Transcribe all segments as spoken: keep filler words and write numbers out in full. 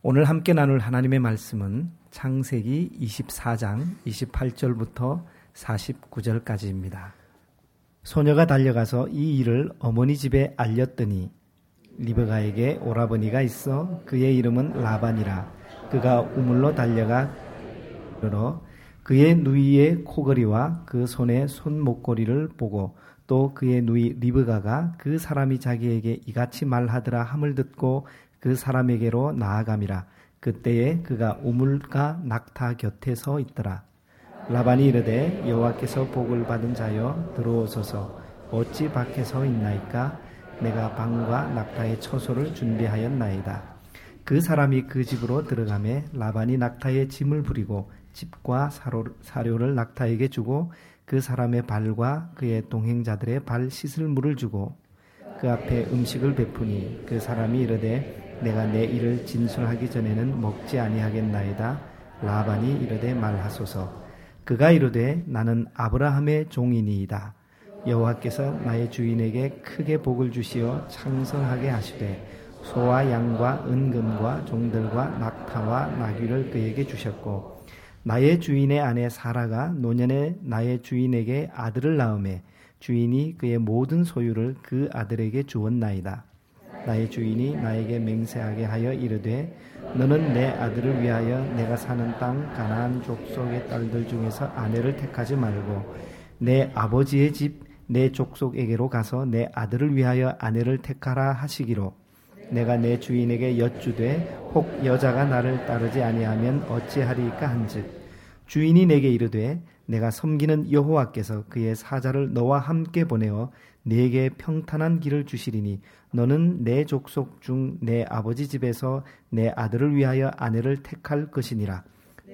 오늘 함께 나눌 하나님의 말씀은 창세기 이십사 장 이십팔 절부터 사십구 절까지입니다. 소녀가 달려가서 이 일을 어머니 집에 알렸더니 리브가에게 오라버니가 있어 그의 이름은 라반이라. 그가 우물로 달려가 그의 누이의 코걸이와 그 손의 손목걸이를 보고 또 그의 누이 리브가가 그 사람이 자기에게 이같이 말하더라 함을 듣고 그 사람에게로 나아감이라. 그때에 그가 우물가 낙타 곁에 서 있더라. 라반이 이르되 여호와께서 복을 받은 자여 들어오소서. 어찌 밖에 서 있나이까? 내가 방과 낙타의 처소를 준비하였나이다. 그 사람이 그 집으로 들어가매 라반이 낙타의 짐을 부리고 집과 사료, 사료를 낙타에게 주고 그 사람의 발과 그의 동행자들의 발 씻을 물을 주고 그 앞에 음식을 베푸니 그 사람이 이르되 내가 내 일을 진술하기 전에는 먹지 아니하겠나이다. 라반이 이르되 말하소서. 그가 이르되 나는 아브라함의 종이니이다. 여호와께서 나의 주인에게 크게 복을 주시어昌盛하게 하시되 소와 양과 은금과 종들과 낙타와 나귀를 그에게 주셨고 나의 주인의 아내 사라가 노년에 나의 주인에게 아들을 낳음에 주인이 그의 모든 소유를 그 아들에게 주었나이다. 나의 주인이 나에게 맹세하게 하여 이르되 너는 내 아들을 위하여 내가 사는 땅 가나안 족속의 딸들 중에서 아내를 택하지 말고 내 아버지의 집 내 족속에게로 가서 내 아들을 위하여 아내를 택하라 하시기로 내가 내 주인에게 여쭈되 혹 여자가 나를 따르지 아니하면 어찌하리까 한즉 주인이 내게 이르되 내가 섬기는 여호와께서 그의 사자를 너와 함께 보내어 네게 평탄한 길을 주시리니 너는 내 족속 중 내 아버지 집에서 내 아들을 위하여 아내를 택할 것이니라.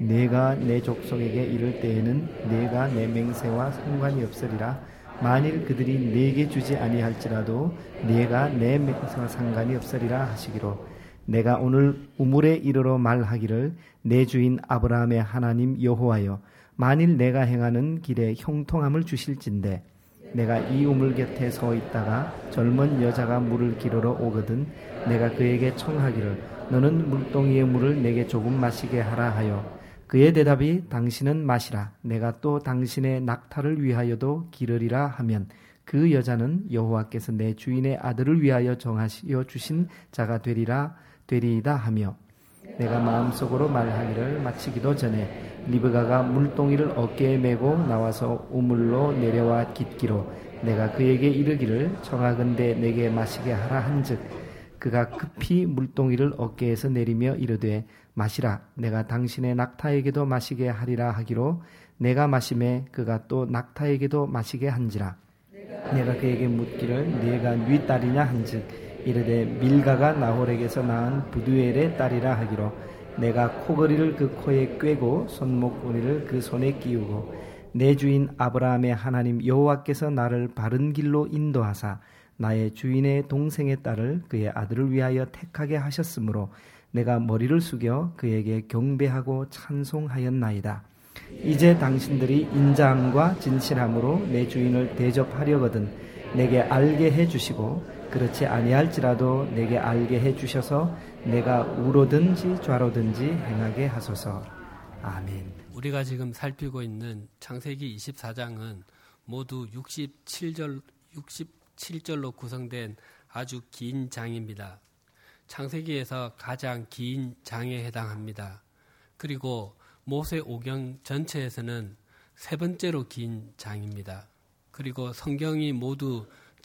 내가 내 족속에게 이를 때에는 내가 내 맹세와 상관이 없으리라. 만일 그들이 네게 주지 아니할지라도 네가 내 맹세와 상관이 없으리라 하시기로 내가 오늘 우물에 이르러 말하기를 내 주인 아브라함의 하나님 여호와여 만일 내가 행하는 길에 형통함을 주실진대 내가 이 우물 곁에 서 있다가 젊은 여자가 물을 기르러 오거든 내가 그에게 청하기를 너는 물동이의 물을 내게 조금 마시게 하라 하여 그의 대답이 당신은 마시라 내가 또 당신의 낙타를 위하여도 기르리라 하면 그 여자는 여호와께서 내 주인의 아들을 위하여 정하시어 주신 자가 되리라 되리이다 하며 내가 마음속으로 말하기를 마치기도 전에 리브가가 물동이를 어깨에 메고 나와서 우물로 내려와 깃기로 내가 그에게 이르기를 청하건대 내게 마시게 하라 한즉 그가 급히 물동이를 어깨에서 내리며 이르되 마시라 내가 당신의 낙타에게도 마시게 하리라 하기로 내가 마시매 그가 또 낙타에게도 마시게 한지라. 내가 그에게 묻기를 네가 네 딸이냐 한즉 이르되 밀가가 나홀에게서 낳은 부두엘의 딸이라 하기로 내가 코걸이를 그 코에 꿰고 손목걸이를 그 손에 끼우고 내 주인 아브라함의 하나님 여호와께서 나를 바른 길로 인도하사 나의 주인의 동생의 딸을 그의 아들을 위하여 택하게 하셨으므로 내가 머리를 숙여 그에게 경배하고 찬송하였나이다. 이제 당신들이 인자함과 진실함으로 내 주인을 대접하려거든 내게 알게 해주시고 그렇지 아니할지라도 내게 알게 해주셔서 내가 우로든지 좌로든지 행하게 하소서. 아멘. 우리가 지금 살피고 있는 창세기 이십사 장은 모두 육십칠 절, 육십칠 절로 구성된 아주 긴 장입니다. 창세기에서 가장 긴 장에 해당합니다. 그리고 모세 오경 전체에서는 세 번째로 긴 장입니다. 그리고 성경이 모두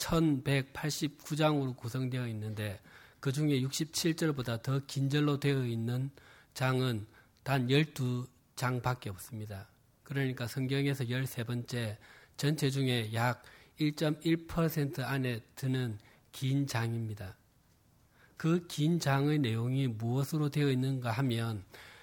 천백팔십구 장으로 구성되어 있는데 그 중에 육십칠 절보다 더 긴 절로 되어 있는 장은 단 열두 장밖에 없습니다. 그러니까 성경에서 열세 번째 전체 중에 약 일 점 일 퍼센트 안에 드는 긴 장입니다. 그 긴 장의 내용이 무엇으로 되어 있는가 하면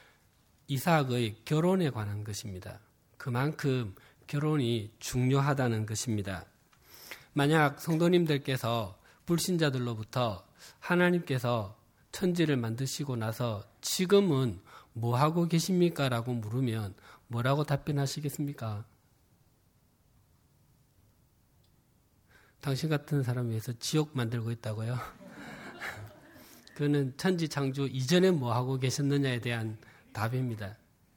이삭의 결혼에 관한 것입니다. 그만큼 결혼이 중요하다는 것입니다. 만약 성도님들께서 불신자들로부터 하나님께서 천지를 만드시고 나서 지금은 뭐 하고 계십니까? 라고 물으면 뭐라고 답변하시겠습니까? 당신 같은 사람 위해서 지옥 만들고 있다고요? 그는 천지 창조 이전에 뭐 하고 계셨느냐에 대한 답입니다.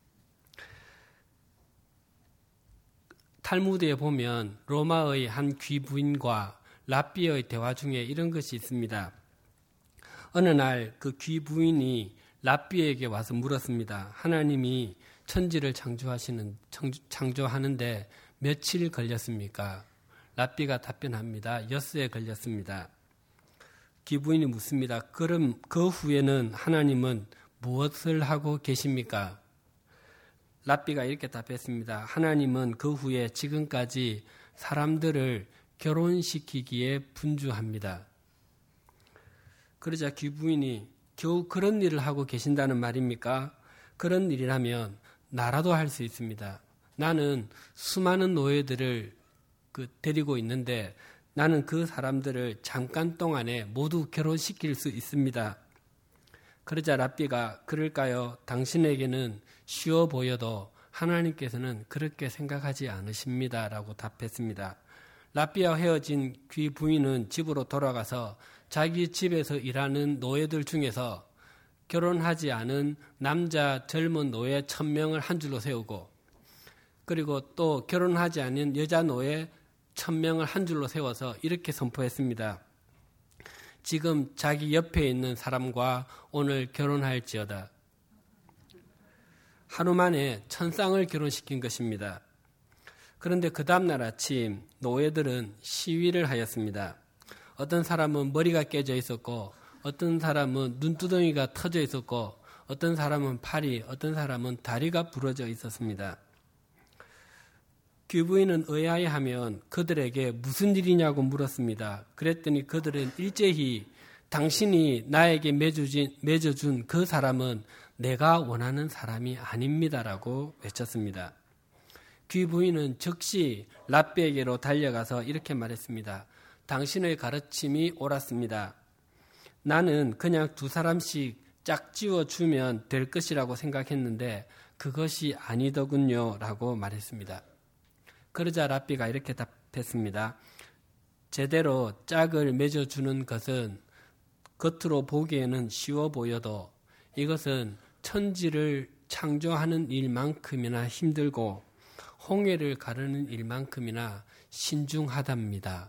탈무드에 보면 로마의 한 귀부인과 랍비의 대화 중에 이런 것이 있습니다. 어느 날 그 귀부인이 랍비에게 와서 물었습니다. 하나님이 천지를 창조하시는 창조하는데 며칠 걸렸습니까? 랍비가 답변합니다. 엿새에 걸렸습니다. 귀부인이 묻습니다. 그럼 그 후에는 하나님은 무엇을 하고 계십니까? 랍비가 이렇게 답했습니다. 하나님은 그 후에 지금까지 사람들을 결혼시키기에 분주합니다. 그러자 귀부인이 겨우 그런 일을 하고 계신다는 말입니까? 그런 일이라면 나라도 할 수 있습니다. 나는 수많은 노예들을 그 데리고 있는데 나는 그 사람들을 잠깐 동안에 모두 결혼시킬 수 있습니다. 그러자 랍비가 그럴까요? 당신에게는 쉬워 보여도 하나님께서는 그렇게 생각하지 않으십니다. 라고 답했습니다. 랍비와 헤어진 귀 부인은 집으로 돌아가서 자기 집에서 일하는 노예들 중에서 결혼하지 않은 남자 젊은 노예 천 명을 한 줄로 세우고 그리고 또 결혼하지 않은 여자 노예 천 명을 한 줄로 세워서 이렇게 선포했습니다. 지금 자기 옆에 있는 사람과 오늘 결혼할지어다. 하루 만에 천쌍을 결혼시킨 것입니다. 그런데 그 다음날 아침 노예들은 시위를 하였습니다. 어떤 사람은 머리가 깨져 있었고 어떤 사람은 눈두덩이가 터져 있었고 어떤 사람은 팔이, 어떤 사람은 다리가 부러져 있었습니다. 귀부인은 의아해하면 그들에게 무슨 일이냐고 물었습니다. 그랬더니 그들은 일제히 당신이 나에게 맺어준, 맺어준 그 사람은 내가 원하는 사람이 아닙니다라고 외쳤습니다. 귀부인은 즉시 랍비에게로 달려가서 이렇게 말했습니다. 당신의 가르침이 옳았습니다. 나는 그냥 두 사람씩 짝지어 주면 될 것이라고 생각했는데 그것이 아니더군요 라고 말했습니다. 그러자 랍비가 이렇게 답했습니다. 제대로 짝을 맺어주는 것은 겉으로 보기에는 쉬워 보여도 이것은 천지를 창조하는 일만큼이나 힘들고 홍해를 가르는 일만큼이나 신중하답니다.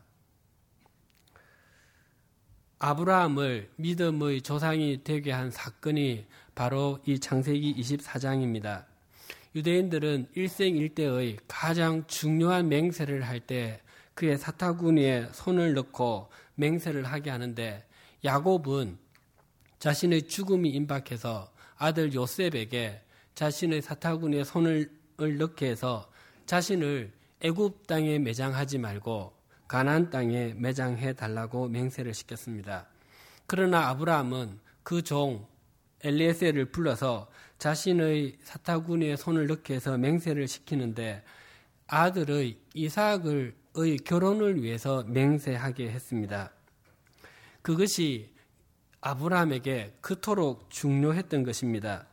아브라함을 믿음의 조상이 되게 한 사건이 바로 이 창세기 이십사 장입니다. 유대인들은 일생일대의 가장 중요한 맹세를 할 때 그의 사타구니에 손을 넣고 맹세를 하게 하는데 야곱은 자신의 죽음이 임박해서 아들 요셉에게 자신의 사타구니에 손을 넣게 해서 자신을 애굽 땅에 매장하지 말고 가나안 땅에 매장해 달라고 맹세를 시켰습니다. 그러나 아브라함은 그 종 엘리에셀을 불러서 자신의 사타구니에 손을 넣게 해서 맹세를 시키는데 아들의 이삭의 결혼을 위해서 맹세하게 했습니다. 그것이 아브라함에게 그토록 중요했던 것입니다.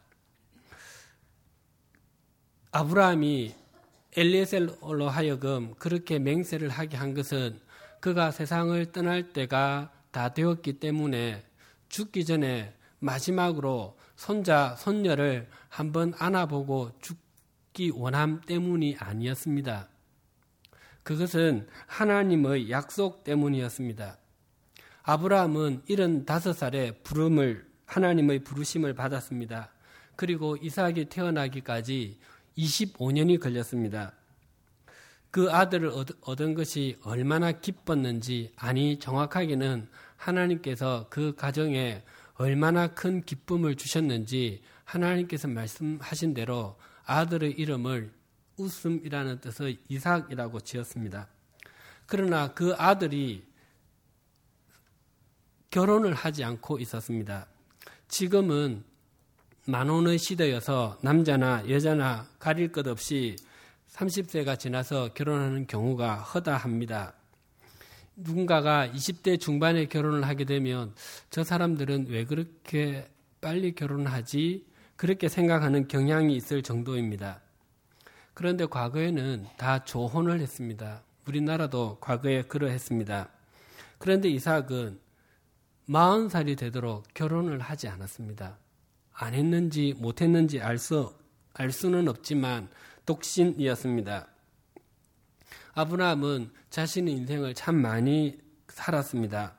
아브라함이 엘리에셀로 하여금 그렇게 맹세를 하게 한 것은 그가 세상을 떠날 때가 다 되었기 때문에 죽기 전에 마지막으로 손자, 손녀를 한번 안아보고 죽기 원함 때문이 아니었습니다. 그것은 하나님의 약속 때문이었습니다. 아브라함은 일흔다섯 살에 부름을, 하나님의 부르심을 받았습니다. 그리고 이삭이 태어나기까지 이십오 년이 걸렸습니다. 그 아들을 얻은 것이 얼마나 기뻤는지, 아니 정확하게는 하나님께서 그 가정에 얼마나 큰 기쁨을 주셨는지 하나님께서 말씀하신 대로 아들의 이름을 웃음이라는 뜻의 이삭이라고 지었습니다. 그러나 그 아들이 결혼을 하지 않고 있었습니다. 지금은 만혼의 시대여서 남자나 여자나 가릴 것 없이 삼십 세가 지나서 결혼하는 경우가 허다합니다. 누군가가 이십 대 중반에 결혼을 하게 되면 저 사람들은 왜 그렇게 빨리 결혼하지? 그렇게 생각하는 경향이 있을 정도입니다. 그런데 과거에는 다 조혼을 했습니다. 우리나라도 과거에 그러했습니다. 그런데 이삭은 마흔 살이 되도록 결혼을 하지 않았습니다. 안 했는지 못했는지 알 수, 알 수는 없지만 독신이었습니다. 아브라함은 자신의 인생을 참 많이 살았습니다.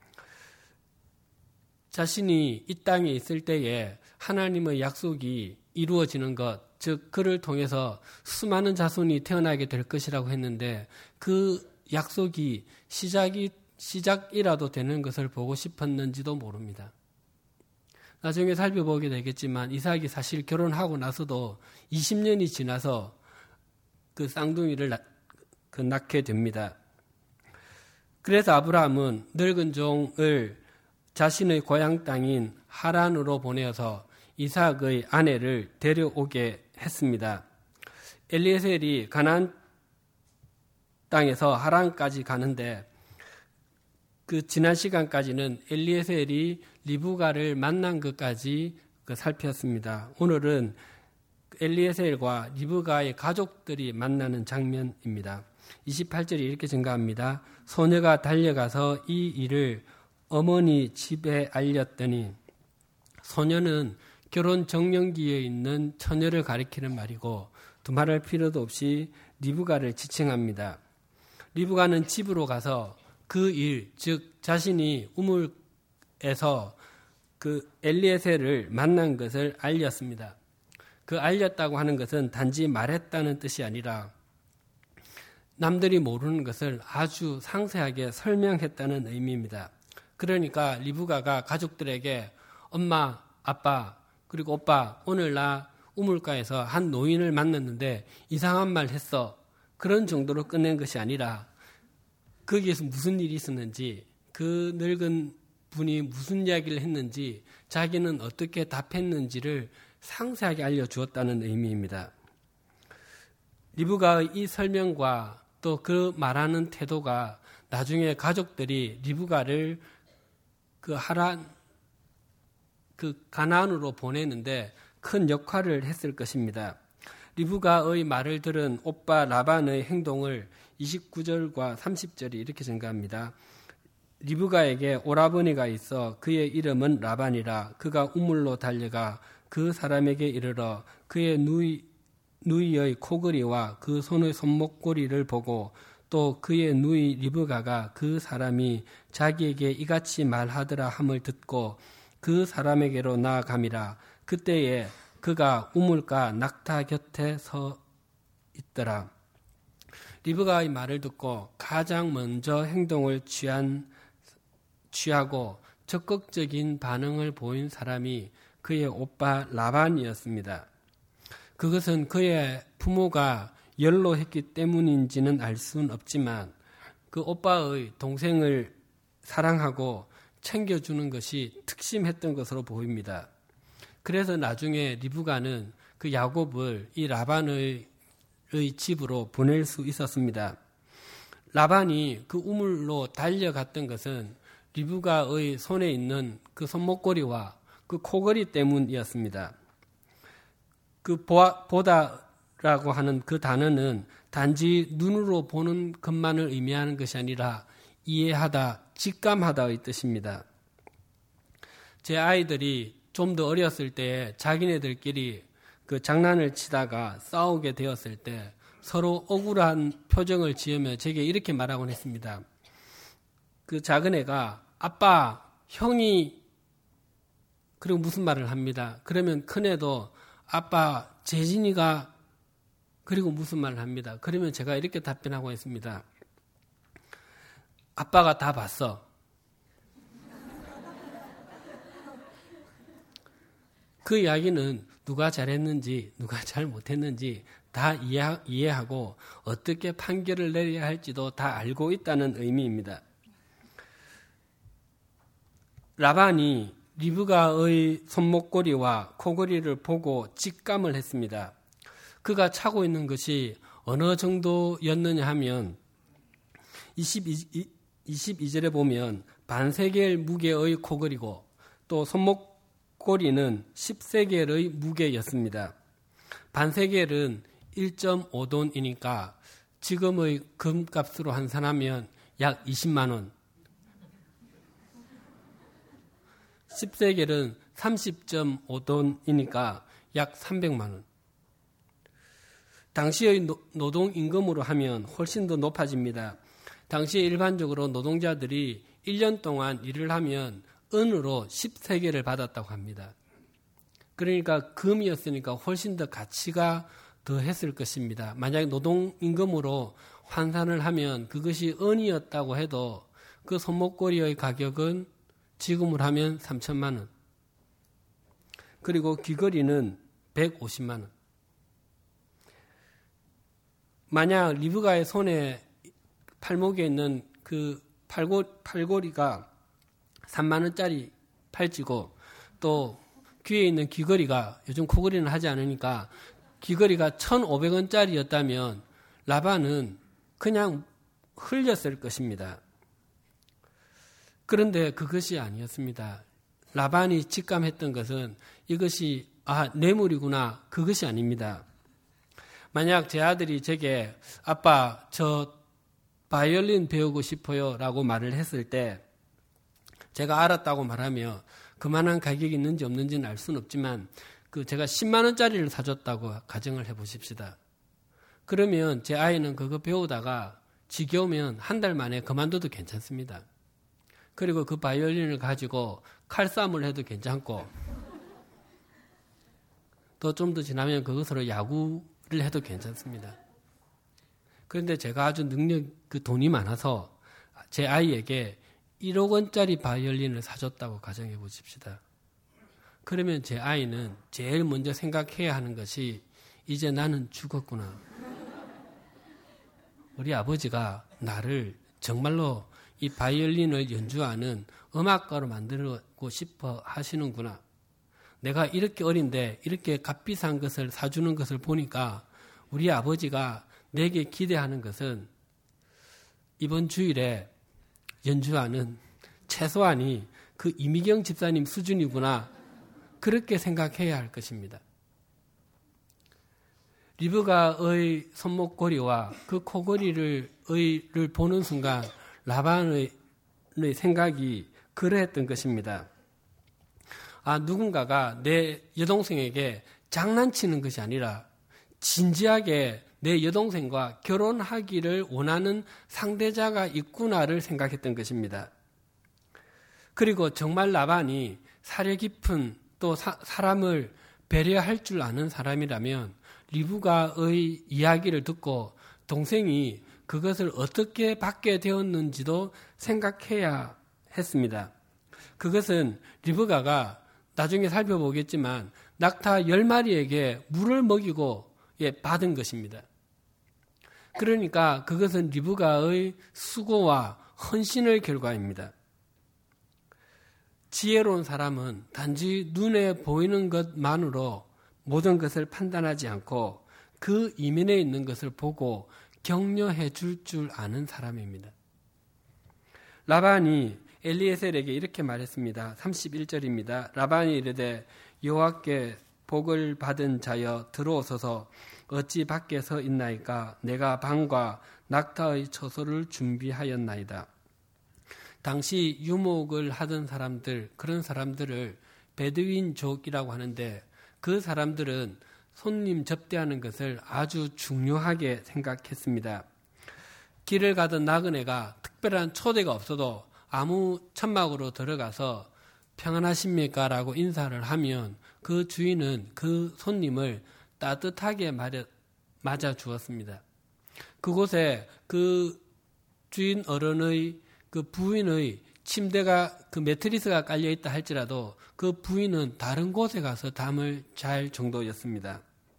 자신이 이 땅에 있을 때에 하나님의 약속이 이루어지는 것, 즉 그를 통해서 수많은 자손이 태어나게 될 것이라고 했는데 그 약속이 시작이 시작이라도 되는 것을 보고 싶었는지도 모릅니다. 나중에 살펴보게 되겠지만 이삭이 사실 결혼하고 나서도 이십 년이 지나서 그 쌍둥이를 낳, 그 낳게 됩니다. 그래서 아브라함은 늙은 종을 자신의 고향 땅인 하란으로 보내어서 이삭의 아내를 데려오게 했습니다. 엘리에셀이 가나안 땅에서 하란까지 가는데 그 지난 시간까지는 엘리에셀이 리브가를 만난 것까지 살폈습니다. 오늘은 엘리에셀과 리브가의 가족들이 만나는 장면입니다. 이십팔 절이 이렇게 증가합니다. 소녀가 달려가서 이 일을 어머니 집에 알렸더니, 소녀는 결혼 정년기에 있는 처녀를 가리키는 말이고 두말할 필요도 없이 리브가를 지칭합니다. 리브가는 집으로 가서 그 일, 즉 자신이 우물에서 그 엘리에셀을 만난 것을 알렸습니다. 그 알렸다고 하는 것은 단지 말했다는 뜻이 아니라 남들이 모르는 것을 아주 상세하게 설명했다는 의미입니다. 그러니까 리브가가 가족들에게 엄마, 아빠, 그리고 오빠, 오늘 나 우물가에서 한 노인을 만났는데 이상한 말 했어. 그런 정도로 끝낸 것이 아니라 거기에서 무슨 일이 있었는지, 그 늙은 분이 무슨 이야기를 했는지, 자기는 어떻게 답했는지를 상세하게 알려주었다는 의미입니다. 리브가의 이 설명과 또 그 말하는 태도가 나중에 가족들이 리브가를 그 하란, 그 가나안으로 보내는데 큰 역할을 했을 것입니다. 리브가의 말을 들은 오빠 라반의 행동을 이십구 절과 삼십 절이 이렇게 증가합니다. 리브가에게 오라버니가 있어 그의 이름은 라반이라. 그가 우물로 달려가 그 사람에게 이르러 그의 누이, 누이의 코걸이와 그 손의 손목걸이를 보고 또 그의 누이 리브가가 그 사람이 자기에게 이같이 말하더라 함을 듣고 그 사람에게로 나아감이라. 그때에 그가 우물가 낙타 곁에 서 있더라. 리브가의 말을 듣고 가장 먼저 행동을 취한, 취하고 적극적인 반응을 보인 사람이 그의 오빠 라반이었습니다. 그것은 그의 부모가 연로했기 때문인지는 알 수는 없지만 그 오빠의 동생을 사랑하고 챙겨주는 것이 특심했던 것으로 보입니다. 그래서 나중에 리브가는 그 야곱을 이 라반의 집으로 보낼 수 있었습니다. 라반이 그 우물로 달려갔던 것은 리브가의 손에 있는 그 손목걸이와 그 코걸이 때문이었습니다. 그 보아, 보다라고 하는 그 단어는 단지 눈으로 보는 것만을 의미하는 것이 아니라 이해하다, 직감하다의 뜻입니다. 제 아이들이 좀 더 어렸을 때 자기네들끼리 그 장난을 치다가 싸우게 되었을 때 서로 억울한 표정을 지으며 제게 이렇게 말하곤 했습니다. 그 작은 애가 아빠, 형이 그리고 무슨 말을 합니다. 그러면 큰 애도 아빠, 재진이가 그리고 무슨 말을 합니다. 그러면 제가 이렇게 답변하고 있습니다. 아빠가 다 봤어. 그 이야기는 누가 잘했는지 누가 잘 못했는지 다 이해, 이해하고 어떻게 판결을 내려야 할지도 다 알고 있다는 의미입니다. 라반이 리브가의 손목걸이와 코걸이를 보고 직감을 했습니다. 그가 차고 있는 것이 어느 정도였느냐 하면 이십이, 이십이 절에 보면 반세겔 무게의 코걸이고 또 손목걸이는 십 세겔의 무게였습니다. 반세겔은 일 점 오 돈이니까 지금의 금값으로 환산하면 약 이십만 원. 십 세겔은 삼십 점 오 돈이니까 약 삼백만 원. 당시의 노, 노동임금으로 하면 훨씬 더 높아집니다. 당시에 일반적으로 노동자들이 일 년 동안 일을 하면 은으로 십 세겔을 받았다고 합니다. 그러니까 금이었으니까 훨씬 더 가치가 더 했을 것입니다. 만약에 노동임금으로 환산을 하면 그것이 은이었다고 해도 그 손목걸이의 가격은 지금으로 하면 삼천만 원. 그리고 귀걸이는 백오십만 원. 만약 리브가의 손에 팔목에 있는 그 팔고, 팔고리가 삼만 원짜리 팔찌고 또 귀에 있는 귀걸이가 요즘 코걸이는 하지 않으니까 귀걸이가 천오백 원짜리였다면 라반은 그냥 흘렸을 것입니다. 그런데 그것이 아니었습니다. 라반이 직감했던 것은 이것이 아 뇌물이구나 그것이 아닙니다. 만약 제 아들이 제게 아빠 저 바이올린 배우고 싶어요 라고 말을 했을 때 제가 알았다고 말하며 그만한 가격이 있는지 없는지는 알 수는 없지만 그 제가 십만 원짜리를 사줬다고 가정을 해보십시다. 그러면 제 아이는 그거 배우다가 지겨우면 한 달 만에 그만둬도 괜찮습니다. 그리고 그 바이올린을 가지고 칼싸움을 해도 괜찮고 또 좀 더 지나면 그것으로 야구를 해도 괜찮습니다. 그런데 제가 아주 능력, 그 돈이 많아서 제 아이에게 일억 원짜리 바이올린을 사줬다고 가정해 보십시다. 그러면 제 아이는 제일 먼저 생각해야 하는 것이 이제 나는 죽었구나. 우리 아버지가 나를 정말로 이 바이올린을 연주하는 음악가로 만들고 싶어 하시는구나. 내가 이렇게 어린데 이렇게 값비싼 것을 사주는 것을 보니까 우리 아버지가 내게 기대하는 것은 이번 주일에 연주하는 최소한이 그 이미경 집사님 수준이구나. 그렇게 생각해야 할 것입니다. 리브가의 손목걸이와 그 코걸이를 의를 보는 순간 라반의 생각이 그러했던 것입니다. 아, 누군가가 내 여동생에게 장난치는 것이 아니라 진지하게 내 여동생과 결혼하기를 원하는 상대자가 있구나를 생각했던 것입니다. 그리고 정말 라반이 사려 깊은 또 사, 사람을 배려할 줄 아는 사람이라면 리브가의 이야기를 듣고 동생이 그것을 어떻게 받게 되었는지도 생각해야 했습니다. 그것은 리브가가 나중에 살펴보겠지만 낙타 열 마리에게 물을 먹이고 예, 받은 것입니다. 그러니까 그것은 리브가의 수고와 헌신의 결과입니다. 지혜로운 사람은 단지 눈에 보이는 것만으로 모든 것을 판단하지 않고 그 이면에 있는 것을 보고 격려해 줄 줄 아는 사람입니다. 라반이 엘리에셀에게 이렇게 말했습니다. 삼십일 절입니다. 라반이 이르되 여호와께 복을 받은 자여 들어오소서 어찌 밖에 서 있나이까 내가 방과 낙타의 처소를 준비하였나이다. 당시 유목을 하던 사람들, 그런 사람들을 베드윈족이라고 하는데 그 사람들은 손님 접대하는 것을 아주 중요하게 생각했습니다. 길을 가던 나그네가 특별한 초대가 없어도 아무 천막으로 들어가서 평안하십니까? 라고 인사를 하면 그 주인은 그 손님을 따뜻하게 맞아 주었습니다. 그곳에 그 주인 어른의 그 부인의 침대가 그 매트리스가 깔려 있다 할지라도 그 부인은 다른 곳에 가서 잠을 잘 정도였습니다.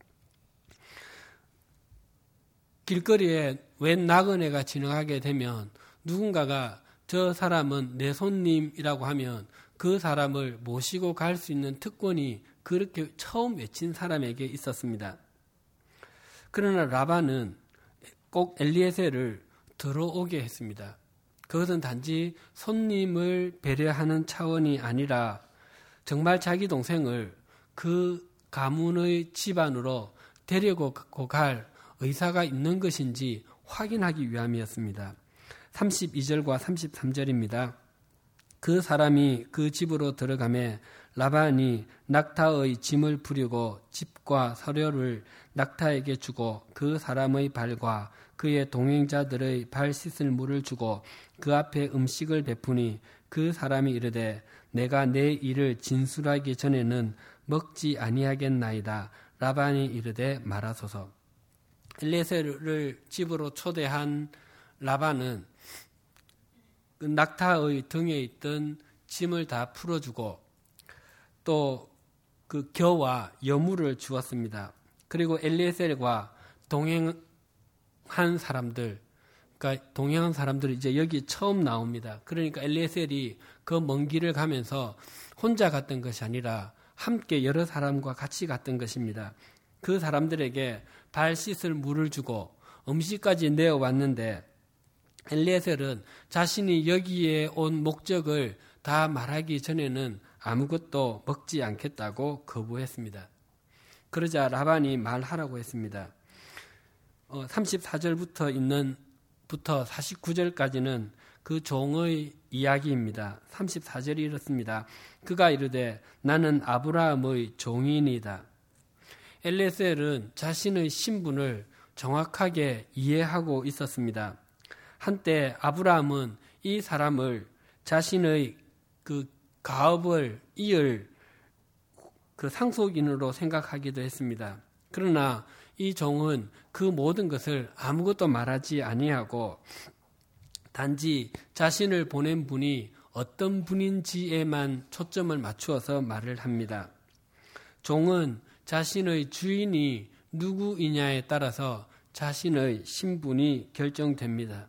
길거리에 웬 나그네가 지나가게 되면 누군가가 저 사람은 내 손님이라고 하면 그 사람을 모시고 갈 수 있는 특권이 그렇게 처음 외친 사람에게 있었습니다. 그러나 라반은 꼭 엘리에셀을 들어오게 했습니다. 그것은 단지 손님을 배려하는 차원이 아니라 정말 자기 동생을 그 가문의 집안으로 데리고 갈 의사가 있는 것인지 확인하기 위함이었습니다. 삼십이 절과 삼십삼 절입니다. 그 사람이 그 집으로 들어가매 라반이 낙타의 짐을 부리고 집과 서류를 낙타에게 주고 그 사람의 발과 그의 동행자들의 발 씻을 물을 주고 그 앞에 음식을 베푸니 그 사람이 이르되 내가 내 일을 진술하기 전에는 먹지 아니하겠나이다. 라반이 이르되 말하소서. 엘리에셀을 집으로 초대한 라반은 그 낙타의 등에 있던 짐을 다 풀어주고 또 그 겨와 여물을 주었습니다. 그리고 엘리에셀과 동행한 사람들, 그러니까 동행한 사람들이 이제 여기 처음 나옵니다. 그러니까 엘리에셀이 그 먼 길을 가면서 혼자 갔던 것이 아니라 함께 여러 사람과 같이 갔던 것입니다. 그 사람들에게 발 씻을 물을 주고 음식까지 내어왔는데 엘리에셀은 자신이 여기에 온 목적을 다 말하기 전에는 아무것도 먹지 않겠다고 거부했습니다. 그러자 라반이 말하라고 했습니다. 어, 삼십사 절부터 있는 부터 사십구 절까지는 그 종의 이야기입니다. 삼십사 절이 이렇습니다. 그가 이르되 나는 아브라함의 종이니이다. 엘리에셀은 자신의 신분을 정확하게 이해하고 있었습니다. 한때 아브라함은 이 사람을 자신의 그 가업을 이을 그 상속인으로 생각하기도 했습니다. 그러나 이 종은 그 모든 것을 아무것도 말하지 아니하고 단지 자신을 보낸 분이 어떤 분인지에만 초점을 맞추어서 말을 합니다. 종은 자신의 주인이 누구이냐에 따라서 자신의 신분이 결정됩니다.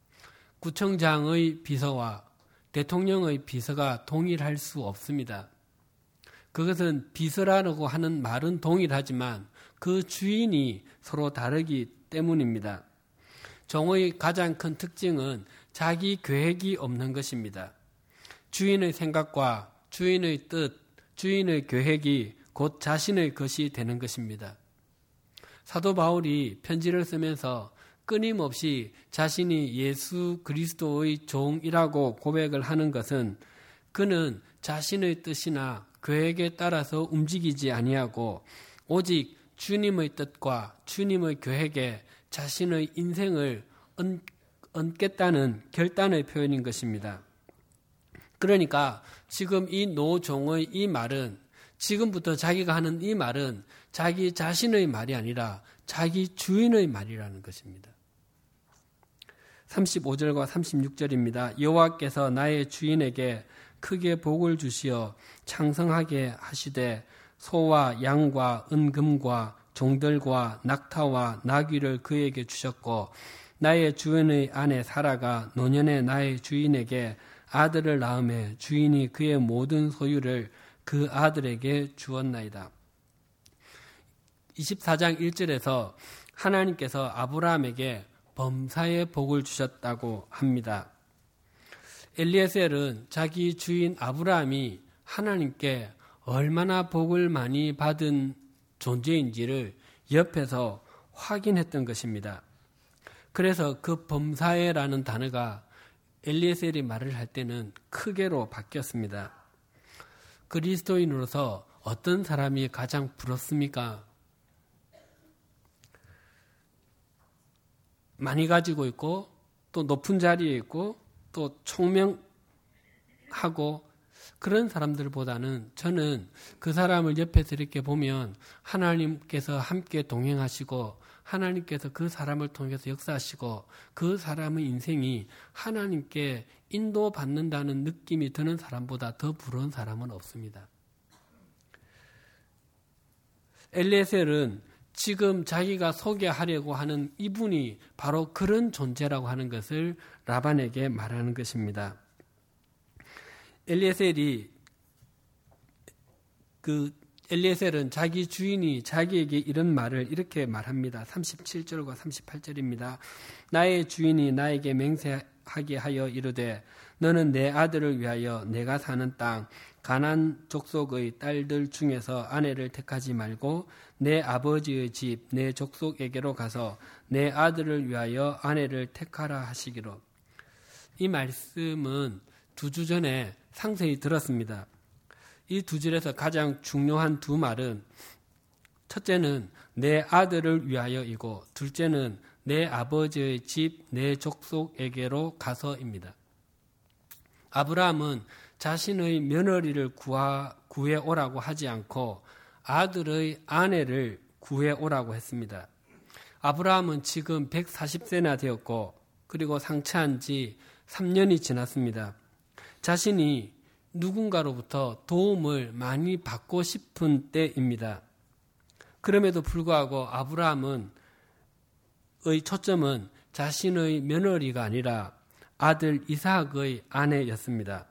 구청장의 비서와 대통령의 비서가 동일할 수 없습니다. 그것은 비서라고 하는 말은 동일하지만 그 주인이 서로 다르기 때문입니다. 종의 가장 큰 특징은 자기 계획이 없는 것입니다. 주인의 생각과 주인의 뜻, 주인의 계획이 곧 자신의 것이 되는 것입니다. 사도 바울이 편지를 쓰면서 끊임없이 자신이 예수 그리스도의 종이라고 고백을 하는 것은 그는 자신의 뜻이나 계획에 따라서 움직이지 아니하고 오직 주님의 뜻과 주님의 계획에 자신의 인생을 얹, 얹겠다는 결단의 표현인 것입니다. 그러니까 지금 이 노종의 이 말은 지금부터 자기가 하는 이 말은 자기 자신의 말이 아니라 자기 주인의 말이라는 것입니다. 삼십오 절과 삼십육 절입니다. 여호와께서 나의 주인에게 크게 복을 주시어 창성하게 하시되 소와 양과 은금과 종들과 낙타와 나귀를 그에게 주셨고 나의 주인의 아내 사라가 노년에 나의 주인에게 아들을 낳음에 주인이 그의 모든 소유를 그 아들에게 주었나이다. 이십사 장 일 절에서 하나님께서 아브라함에게 범사의 복을 주셨다고 합니다. 엘리에셀은 자기 주인 아브라함이 하나님께 얼마나 복을 많이 받은 존재인지를 옆에서 확인했던 것입니다. 그래서 그 범사에라는 단어가 엘리에셀이 말을 할 때는 크게로 바뀌었습니다. 그리스도인으로서 어떤 사람이 가장 부럽습니까? 많이 가지고 있고 또 높은 자리에 있고 또 총명하고 그런 사람들보다는 저는 그 사람을 옆에서 이렇게 보면 하나님께서 함께 동행하시고 하나님께서 그 사람을 통해서 역사하시고 그 사람의 인생이 하나님께 인도받는다는 느낌이 드는 사람보다 더 부러운 사람은 없습니다. 엘리에셀은 지금 자기가 소개하려고 하는 이분이 바로 그런 존재라고 하는 것을 라반에게 말하는 것입니다. 엘리에셀이 그 엘리에셀은 자기 주인이 자기에게 이런 말을 이렇게 말합니다. 삼십칠 절과 삼십팔 절입니다. 나의 주인이 나에게 맹세하게 하여 이르되 너는 내 아들을 위하여 내가 사는 땅 가나안 족속의 딸들 중에서 아내를 택하지 말고 내 아버지의 집 내 족속에게로 가서 내 아들을 위하여 아내를 택하라 하시기로. 이 말씀은 두 주 전에 상세히 들었습니다. 이 두 절에서 가장 중요한 두 말은 첫째는 내 아들을 위하여이고 둘째는 내 아버지의 집, 내 족속에게로 가서입니다. 아브라함은 자신의 며느리를 구하, 구해오라고 하지 않고 아들의 아내를 구해오라고 했습니다. 아브라함은 지금 백사십 세나 되었고 그리고 상처한 지 삼 년이 지났습니다. 자신이 누군가로부터 도움을 많이 받고 싶은 때입니다. 그럼에도 불구하고 아브라함은 의 초점은 자신의 며느리가 아니라 아들 이삭의 아내였습니다.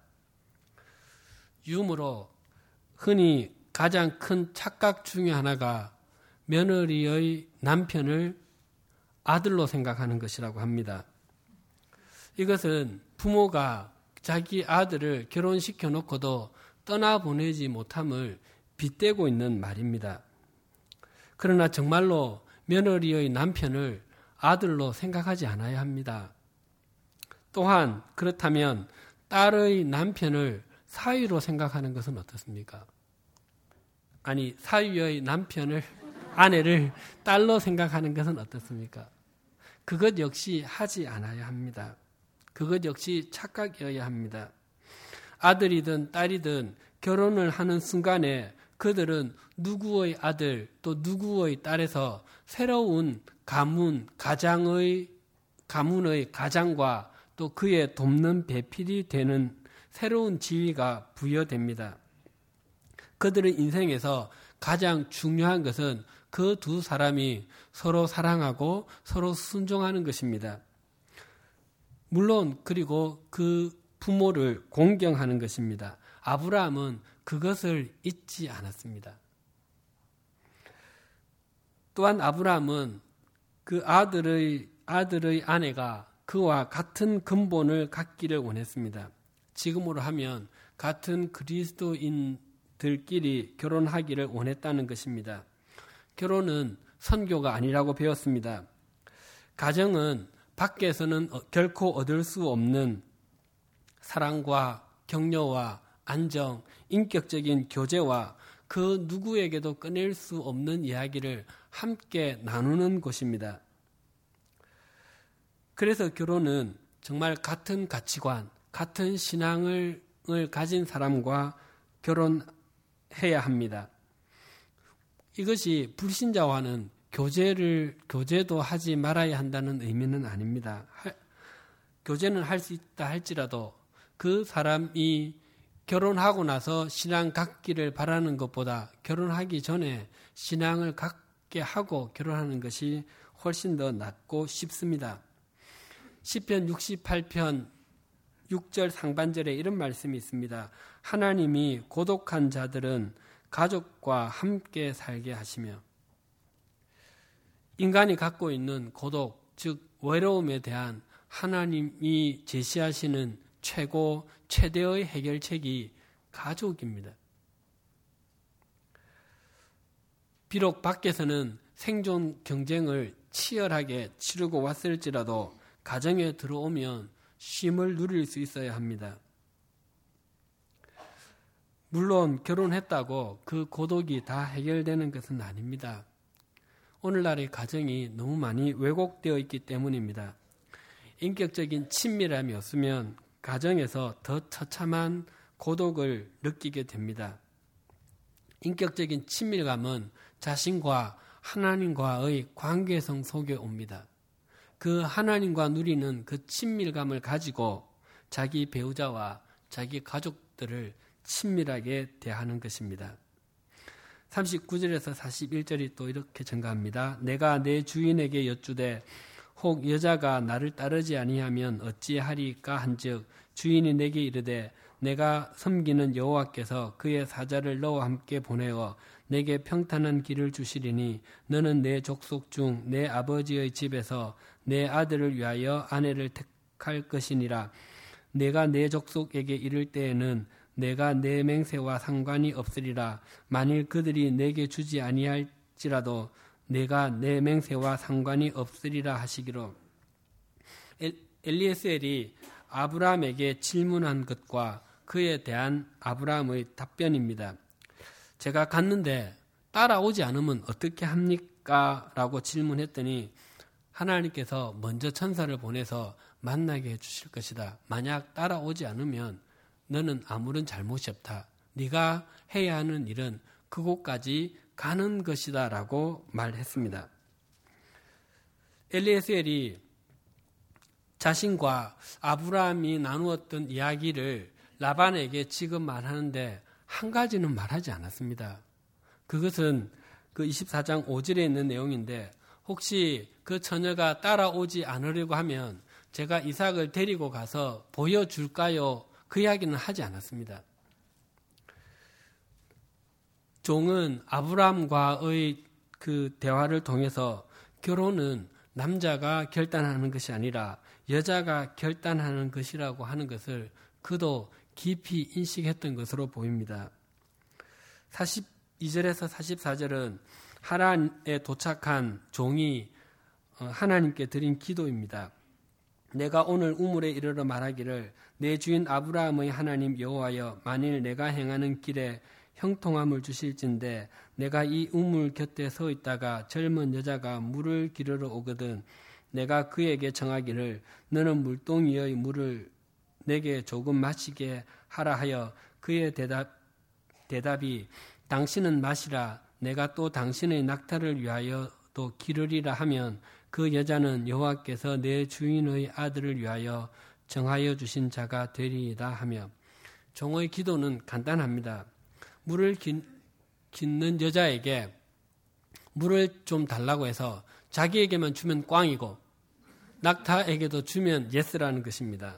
유머로 흔히 가장 큰 착각 중에 하나가 며느리의 남편을 아들로 생각하는 것이라고 합니다. 이것은 부모가 자기 아들을 결혼시켜 놓고도 떠나보내지 못함을 빗대고 있는 말입니다. 그러나 정말로 며느리의 남편을 아들로 생각하지 않아야 합니다. 또한 그렇다면 딸의 남편을 사위로 생각하는 것은 어떻습니까? 아니, 사위의 남편을, 아내를 딸로 생각하는 것은 어떻습니까? 그것 역시 하지 않아야 합니다. 그것 역시 착각이어야 합니다. 아들이든 딸이든 결혼을 하는 순간에 그들은 누구의 아들 또 누구의 딸에서 새로운 가문, 가장의, 가문의 가장과 또 그의 돕는 배필이 되는 새로운 지위가 부여됩니다. 그들의 인생에서 가장 중요한 것은 그 두 사람이 서로 사랑하고 서로 순종하는 것입니다. 물론 그리고 그 부모를 공경하는 것입니다. 아브라함은 그것을 잊지 않았습니다. 또한 아브라함은 그 아들의 아들의 아내가 그와 같은 근본을 갖기를 원했습니다. 지금으로 하면 같은 그리스도인들끼리 결혼하기를 원했다는 것입니다. 결혼은 선교가 아니라고 배웠습니다. 가정은 밖에서는 결코 얻을 수 없는 사랑과 격려와 안정, 인격적인 교제와 그 누구에게도 꺼낼 수 없는 이야기를 함께 나누는 곳입니다. 그래서 결혼은 정말 같은 가치관, 같은 신앙을 가진 사람과 결혼해야 합니다. 이것이 불신자와는 교제를, 교제도 하지 말아야 한다는 의미는 아닙니다. 하, 교제는 할 수 있다 할지라도 그 사람이 결혼하고 나서 신앙 갖기를 바라는 것보다 결혼하기 전에 신앙을 갖게 하고 결혼하는 것이 훨씬 더 낫고 쉽습니다. 시편 육십팔 편 육 절 상반절에 이런 말씀이 있습니다. 하나님이 고독한 자들은 가족과 함께 살게 하시며, 인간이 갖고 있는 고독, 즉 외로움에 대한 하나님이 제시하시는 최고, 최대의 해결책이 가족입니다. 비록 밖에서는 생존 경쟁을 치열하게 치르고 왔을지라도 가정에 들어오면 쉼을 누릴 수 있어야 합니다. 물론 결혼했다고 그 고독이 다 해결되는 것은 아닙니다. 오늘날의 가정이 너무 많이 왜곡되어 있기 때문입니다. 인격적인 친밀함이 없으면 가정에서 더 처참한 고독을 느끼게 됩니다. 인격적인 친밀감은 자신과 하나님과의 관계성 속에 옵니다. 그 하나님과 누리는 그 친밀감을 가지고 자기 배우자와 자기 가족들을 친밀하게 대하는 것입니다. 삼십구 절에서 사십일 절이 또 이렇게 증가합니다. 내가 내 주인에게 여쭈되 혹 여자가 나를 따르지 아니하면 어찌하리까 한즉 주인이 내게 이르되 내가 섬기는 여호와께서 그의 사자를 너와 함께 보내어 내게 평탄한 길을 주시리니 너는 내 족속 중 내 아버지의 집에서 내 아들을 위하여 아내를 택할 것이니라. 내가 내 족속에게 이를 때에는 내가 내 맹세와 상관이 없으리라. 만일 그들이 내게 주지 아니할지라도 내가 내 맹세와 상관이 없으리라 하시기로. 엘리에셀이 아브라함에게 질문한 것과 그에 대한 아브라함의 답변입니다. 제가 갔는데 따라오지 않으면 어떻게 합니까? 라고 질문했더니 하나님께서 먼저 천사를 보내서 만나게 해주실 것이다. 만약 따라오지 않으면 너는 아무런 잘못이 없다. 네가 해야 하는 일은 그곳까지 가는 것이다 라고 말했습니다. 엘리에셀이 자신과 아브라함이 나누었던 이야기를 라반에게 지금 말하는데 한 가지는 말하지 않았습니다. 그것은 그 이십사 장 오 절에 있는 내용인데 혹시 그 처녀가 따라오지 않으려고 하면 제가 이삭을 데리고 가서 보여줄까요? 그 이야기는 하지 않았습니다. 종은 아브라함과의 그 대화를 통해서 결혼은 남자가 결단하는 것이 아니라 여자가 결단하는 것이라고 하는 것을 그도 깊이 인식했던 것으로 보입니다. 사십이 절에서 사십사 절은 하란에 도착한 종이 하나님께 드린 기도입니다. 내가 오늘 우물에 이르러 말하기를 내 주인 아브라함의 하나님 여호와여 만일 내가 행하는 길에 형통함을 주실진데 내가 이 우물 곁에 서 있다가 젊은 여자가 물을 기르러 오거든 내가 그에게 정하기를 너는 물동이의 물을 내게 조금 마시게 하라 하여 그의 대답, 대답이 당신은 마시라 내가 또 당신의 낙타를 위하여 또 기르리라 하면 그 여자는 여호와께서 내 주인의 아들을 위하여 정하여 주신 자가 되리이다 하며 종의 기도는 간단합니다. 물을 깃는 여자에게 물을 좀 달라고 해서 자기에게만 주면 꽝이고 낙타에게도 주면 예스라는 것입니다.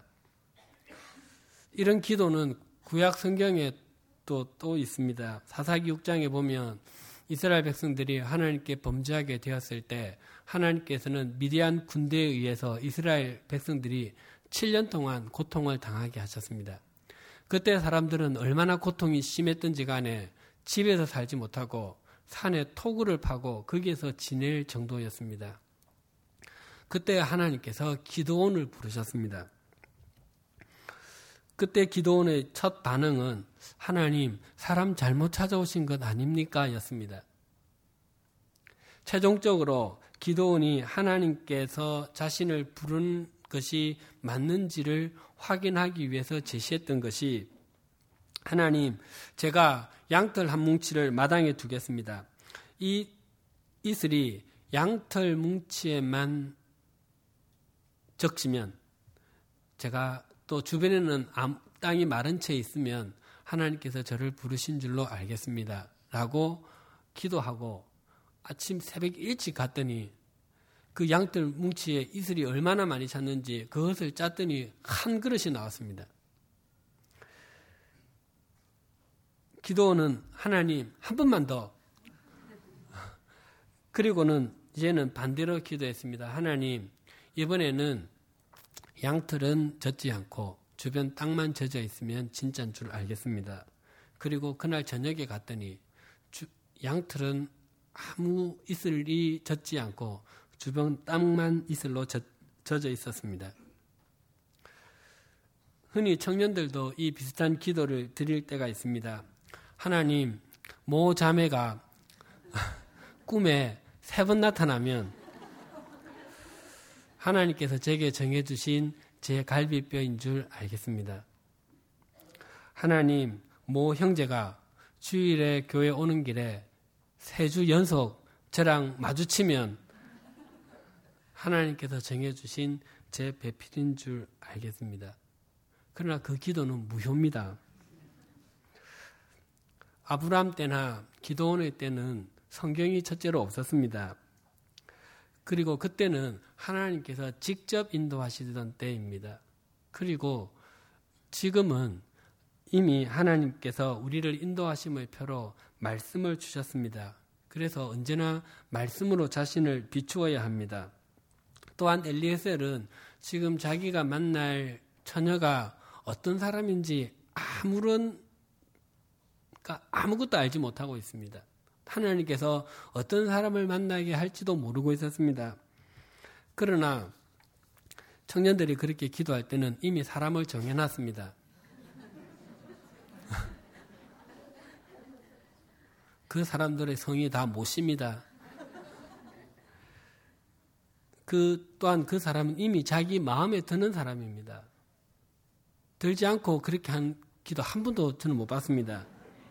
이런 기도는 구약 성경에 또, 또 있습니다. 사사기 육 장에 보면 이스라엘 백성들이 하나님께 범죄하게 되었을 때 하나님께서는 미디안 군대에 의해서 이스라엘 백성들이 칠 년 동안 고통을 당하게 하셨습니다. 그때 사람들은 얼마나 고통이 심했던지 간에 집에서 살지 못하고 산에 토구를 파고 거기에서 지낼 정도였습니다. 그때 하나님께서 기드온을 부르셨습니다. 그때 기드온의 첫 반응은 하나님, 사람 잘못 찾아오신 것 아닙니까? 였습니다. 최종적으로 기드온이 하나님께서 자신을 부른 것이 맞는지를 확인하기 위해서 제시했던 것이 하나님, 제가 양털 한 뭉치를 마당에 두겠습니다. 이 이슬이 양털 뭉치에만 적시면 제가 또 주변에는 땅이 마른 채 있으면 하나님께서 저를 부르신 줄로 알겠습니다. 라고 기도하고 아침 새벽 일찍 갔더니 그 양털 뭉치에 이슬이 얼마나 많이 찼는지 그것을 짰더니 한 그릇이 나왔습니다. 기도는 하나님 한 번만 더. 그리고는 이제는 반대로 기도했습니다. 하나님, 이번에는 양털은 젖지 않고 주변 땅만 젖어 있으면 진짜인 줄 알겠습니다. 그리고 그날 저녁에 갔더니 주, 양털은 아무 이슬이 젖지 않고 주변 땅만 이슬로 젖, 젖어 있었습니다. 흔히 청년들도 이 비슷한 기도를 드릴 때가 있습니다. 하나님, 모 자매가 꿈에 세 번 나타나면 하나님께서 제게 정해주신 제 갈비뼈인 줄 알겠습니다. 하나님, 모 형제가 주일에 교회 오는 길에 세 주 연속 저랑 마주치면 하나님께서 정해주신 제 배필인 줄 알겠습니다. 그러나 그 기도는 무효입니다. 아브라함 때나 기드온의 때는 성경이 첫째로 없었습니다. 그리고 그때는 하나님께서 직접 인도하시던 때입니다. 그리고 지금은 이미 하나님께서 우리를 인도하심의 표로 말씀을 주셨습니다. 그래서 언제나 말씀으로 자신을 비추어야 합니다. 또한 엘리에셀은 지금 자기가 만날 처녀가 어떤 사람인지 아무런 그러니까 아무것도 알지 못하고 있습니다. 하나님께서 어떤 사람을 만나게 할지도 모르고 있었습니다. 그러나 청년들이 그렇게 기도할 때는 이미 사람을 정해놨습니다. 그 사람들의 성이 다 못입니다. 그 또한 그 사람은 이미 자기 마음에 드는 사람입니다. 들지 않고 그렇게 한 기도 한 번도 저는 못 봤습니다.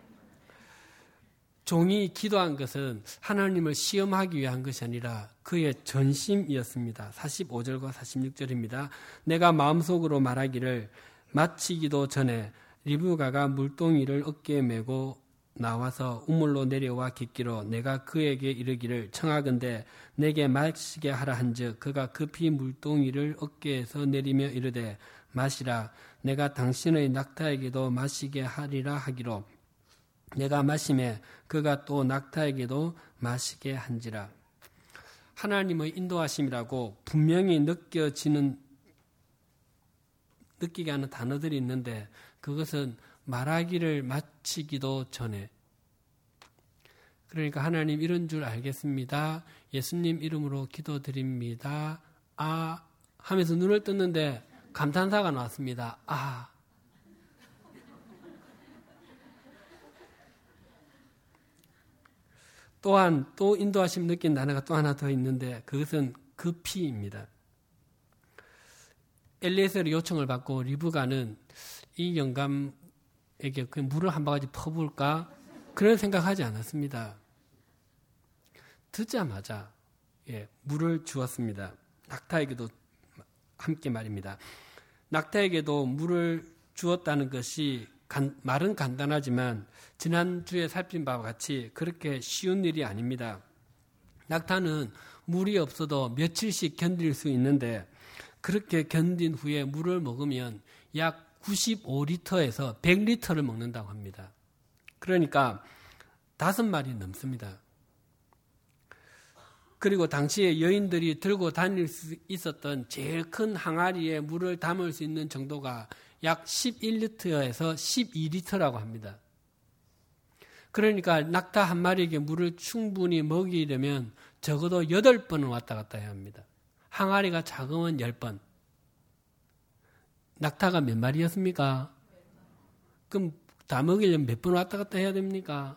종이 기도한 것은 하나님을 시험하기 위한 것이 아니라 그의 전심이었습니다. 사십오 절과 사십육 절입니다. 내가 마음속으로 말하기를 마치기도 전에 리브가가 물동이를 어깨에 메고 나와서 우물로 내려와 깃기로 내가 그에게 이르기를 청하건대 내게 마시게 하라 한즉 그가 급히 물동이를 어깨에서 내리며 이르되 마시라. 내가 당신의 낙타에게도 마시게 하리라 하기로 내가 마시매 그가 또 낙타에게도 마시게 한지라. 하나님의 인도하심이라고 분명히 느껴지는 느끼게 하는 단어들이 있는데 그것은 말하기를 마치기도 전에. 그러니까 하나님 이런 줄 알겠습니다. 예수님 이름으로 기도드립니다. 아 하면서 눈을 떴는데 감탄사가 나왔습니다. 아. 또한 또 인도하심 느낀 단어가 또 하나 더 있는데 그것은 급히입니다. 엘리에셀의 요청을 받고 리브가는 이 영감에게 그냥 물을 한 바가지 퍼부을까 그런 생각하지 않았습니다. 듣자마자 예, 물을 주었습니다. 낙타에게도 함께 말입니다. 낙타에게도 물을 주었다는 것이 간, 말은 간단하지만 지난주에 살핀 바와 같이 그렇게 쉬운 일이 아닙니다. 낙타는 물이 없어도 며칠씩 견딜 수 있는데 그렇게 견딘 후에 물을 먹으면 약 구십오 리터에서 백 리터를 먹는다고 합니다. 그러니까 다섯 마리 넘습니다. 그리고 당시에 여인들이 들고 다닐 수 있었던 제일 큰 항아리에 물을 담을 수 있는 정도가 약 십일 리터에서 십이 리터라고 합니다. 그러니까 낙타 한 마리에게 물을 충분히 먹이려면 적어도 여덟 번은 왔다 갔다 해야 합니다. 항아리가 작으면 열 번. 낙타가 몇 마리였습니까? 그럼 다 먹이려면 몇 번 왔다 갔다 해야 됩니까?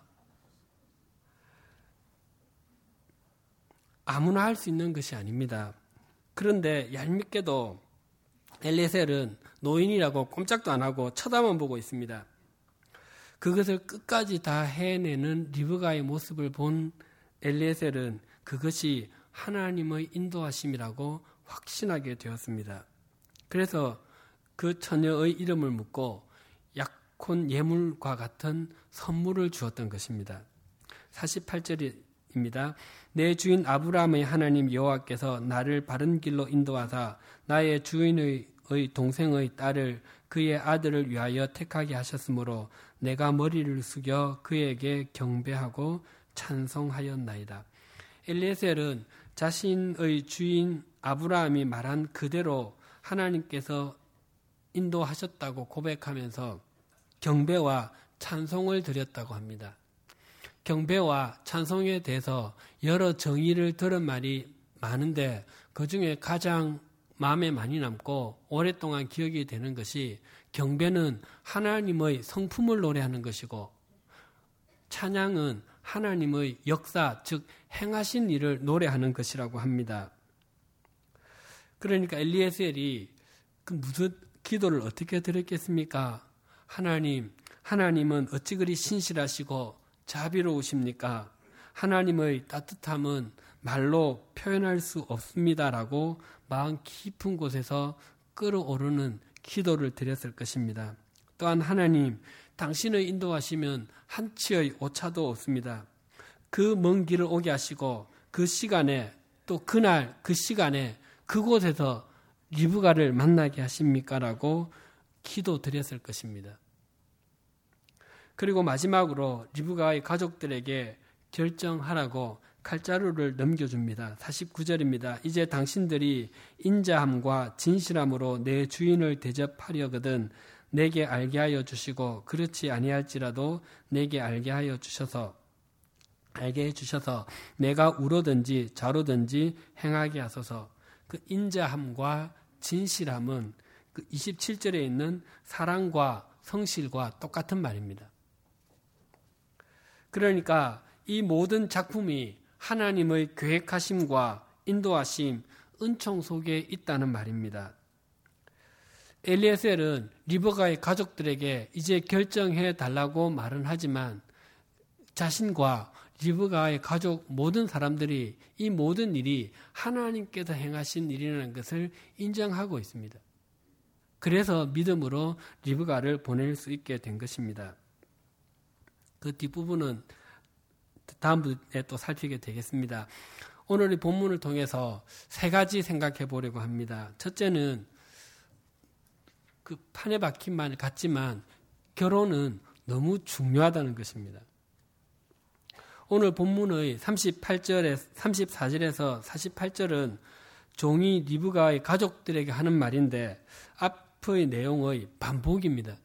아무나 할 수 있는 것이 아닙니다. 그런데 얄밉게도 엘리에셀은 노인이라고 꼼짝도 안 하고 쳐다만 보고 있습니다. 그것을 끝까지 다 해내는 리브가의 모습을 본 엘리에셀은 그것이 하나님의 인도하심이라고 확신하게 되었습니다. 그래서 그 처녀의 이름을 묻고 약혼 예물과 같은 선물을 주었던 것입니다. 사십팔 절입니다. 내 주인 아브라함의 하나님 여호와께서 나를 바른 길로 인도하사 나의 주인의 동생의 딸을 그의 아들을 위하여 택하게 하셨으므로 내가 머리를 숙여 그에게 경배하고 찬송하였나이다. 엘리에셀은 자신의 주인 아브라함이 말한 그대로 하나님께서 인도하셨다고 고백하면서 경배와 찬송을 드렸다고 합니다. 경배와 찬송에 대해서 여러 정의를 들은 말이 많은데 그중에 가장 마음에 많이 남고 오랫동안 기억이 되는 것이 경배는 하나님의 성품을 노래하는 것이고 찬양은 하나님의 역사, 즉 행하신 일을 노래하는 것이라고 합니다. 그러니까 엘리에셀이 그 무슨 기도를 어떻게 드렸겠습니까? 하나님, 하나님은 어찌 그리 신실하시고 자비로우십니까? 하나님의 따뜻함은 말로 표현할 수 없습니다라고 마음 깊은 곳에서 끓어오르는 기도를 드렸을 것입니다. 또한 하나님, 당신의 인도하시면 한치의 오차도 없습니다. 그 먼 길을 오게 하시고 그 시간에 또 그날 그 시간에 그곳에서 리브가를 만나게 하십니까? 라고 기도 드렸을 것입니다. 그리고 마지막으로 리브가의 가족들에게 결정하라고 칼자루를 넘겨줍니다. 사십구 절입니다. 이제 당신들이 인자함과 진실함으로 내 주인을 대접하려거든 내게 알게 하여 주시고 그렇지 아니할지라도 내게 알게 하여 주셔서 알게 해 주셔서 내가 우로든지 좌로든지 행하게 하소서. 그 인자함과 진실함은 그 이십칠 절에 있는 사랑과 성실과 똑같은 말입니다. 그러니까 이 모든 작품이 하나님의 계획하심과 인도하심, 은총 속에 있다는 말입니다. 엘리에셀은 리브가의 가족들에게 이제 결정해 달라고 말은 하지만 자신과 리브가의 가족 모든 사람들이 이 모든 일이 하나님께서 행하신 일이라는 것을 인정하고 있습니다. 그래서 믿음으로 리브가를 보낼 수 있게 된 것입니다. 그 뒷부분은 다음에 또 살피게 되겠습니다. 오늘 이 본문을 통해서 세 가지 생각해 보려고 합니다. 첫째는 그 판에 박힌 말 같지만 결혼은 너무 중요하다는 것입니다. 오늘 본문의 삼십팔 절에 삼십사 절에서 사십팔 절은 종이 리브가의 가족들에게 하는 말인데 앞의 내용의 반복입니다.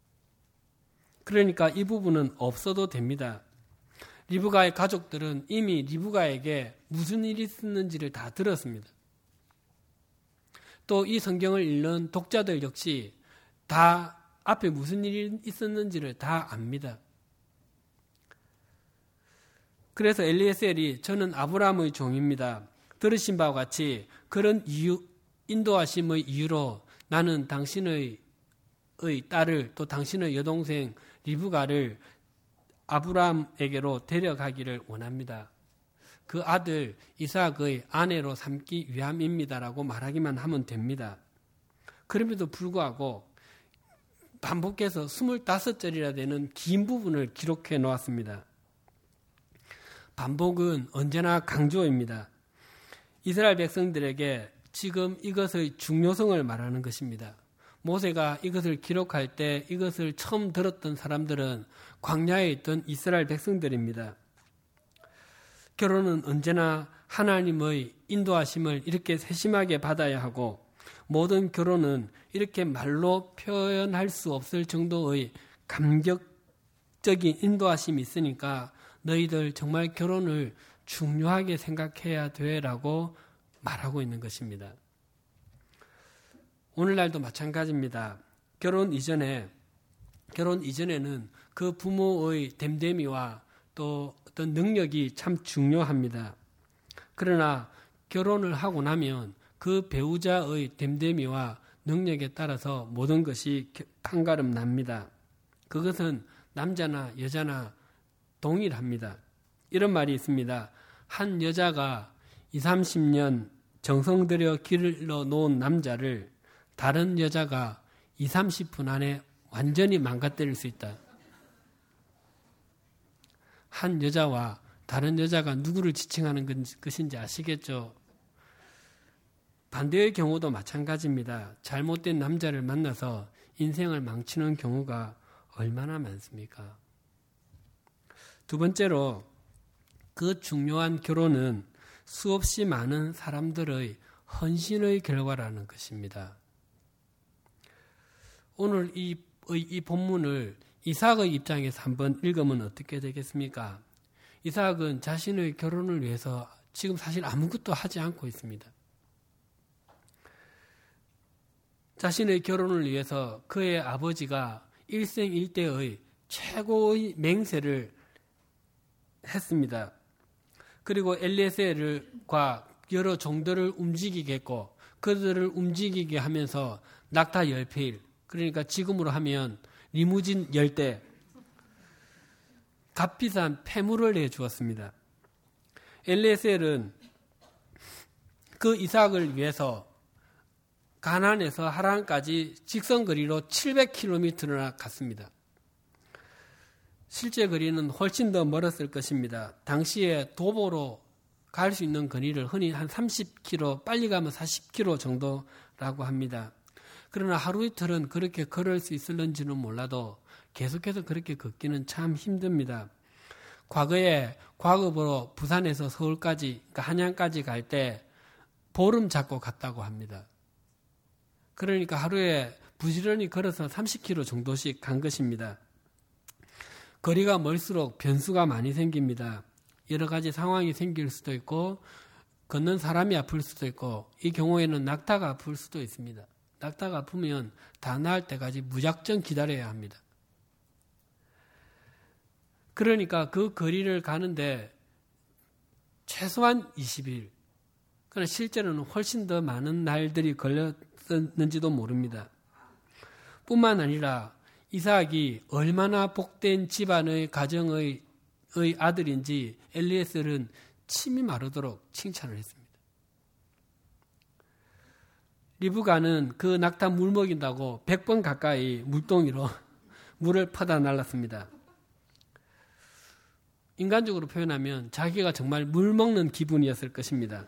그러니까 이 부분은 없어도 됩니다. 리브가의 가족들은 이미 리브가에게 무슨 일이 있었는지를 다 들었습니다. 또 이 성경을 읽는 독자들 역시 다 앞에 무슨 일이 있었는지를 다 압니다. 그래서 엘리에셀이 저는 아브라함의 종입니다. 들으신 바와 같이 그런 이유, 인도하심의 이유로 나는 당신의 딸을 또 당신의 여동생 리브가를 아브라함에게로 데려가기를 원합니다. 그 아들 이삭의 아내로 삼기 위함입니다라고 말하기만 하면 됩니다. 그럼에도 불구하고 반복해서 스물다섯 절이나 되는 긴 부분을 기록해 놓았습니다. 반복은 언제나 강조입니다. 이스라엘 백성들에게 지금 이것의 중요성을 말하는 것입니다. 모세가 이것을 기록할 때 이것을 처음 들었던 사람들은 광야에 있던 이스라엘 백성들입니다. 결혼은 언제나 하나님의 인도하심을 이렇게 세심하게 받아야 하고 모든 결혼은 이렇게 말로 표현할 수 없을 정도의 감격적인 인도하심이 있으니까 너희들 정말 결혼을 중요하게 생각해야 돼라고 말하고 있는 것입니다. 오늘날도 마찬가지입니다. 결혼 이전에 결혼 이전에는 그 부모의 됨됨이와 또 어떤 능력이 참 중요합니다. 그러나 결혼을 하고 나면 그 배우자의 됨됨이와 능력에 따라서 모든 것이 판가름 납니다. 그것은 남자나 여자나 동일합니다. 이런 말이 있습니다. 한 여자가 이삼십 년 정성 들여 길러 놓은 남자를 다른 여자가 이삼십 분 안에 완전히 망가뜨릴 수 있다. 한 여자와 다른 여자가 누구를 지칭하는 것인지 아시겠죠? 반대의 경우도 마찬가지입니다. 잘못된 남자를 만나서 인생을 망치는 경우가 얼마나 많습니까? 두 번째로 그 중요한 결혼은 수없이 많은 사람들의 헌신의 결과라는 것입니다. 오늘 이, 이 본문을 이삭의 입장에서 한번 읽으면 어떻게 되겠습니까? 이삭은 자신의 결혼을 위해서 지금 사실 아무것도 하지 않고 있습니다. 자신의 결혼을 위해서 그의 아버지가 일생일대의 최고의 맹세를 했습니다. 그리고 엘리에셀과 여러 종들을 움직이게 했고 그들을 움직이게 하면서 낙타 열 필, 그러니까 지금으로 하면 리무진 열 대, 값비싼 폐물을 내주었습니다. 엘리에셀은 그 이삭을 위해서 가나안에서 하란까지 직선거리로 칠백 킬로미터나 갔습니다. 실제 거리는 훨씬 더 멀었을 것입니다. 당시에 도보로 갈 수 있는 거리를 흔히 한 삼십 킬로미터, 빨리 가면 사십 킬로미터 정도라고 합니다. 그러나 하루 이틀은 그렇게 걸을 수 있을는지는 몰라도 계속해서 그렇게 걷기는 참 힘듭니다. 과거에 과거로 부산에서 서울까지, 그러니까 한양까지 갈 때 보름 잡고 갔다고 합니다. 그러니까 하루에 부지런히 걸어서 삼십 킬로미터 정도씩 간 것입니다. 거리가 멀수록 변수가 많이 생깁니다. 여러 가지 상황이 생길 수도 있고 걷는 사람이 아플 수도 있고 이 경우에는 낙타가 아플 수도 있습니다. 낙타가 아프면 다 나을 때까지 무작정 기다려야 합니다. 그러니까 그 거리를 가는데 최소한 이십 일, 그러나 실제로는 훨씬 더 많은 날들이 걸렸는지도 모릅니다. 뿐만 아니라 이삭이 얼마나 복된 집안의 가정의 의 아들인지 엘리에셀은 침이 마르도록 칭찬을 했습니다. 리브가는 그 낙타 물 먹인다고 백 번 가까이 물동이로 물을 퍼다 날랐습니다. 인간적으로 표현하면 자기가 정말 물 먹는 기분이었을 것입니다.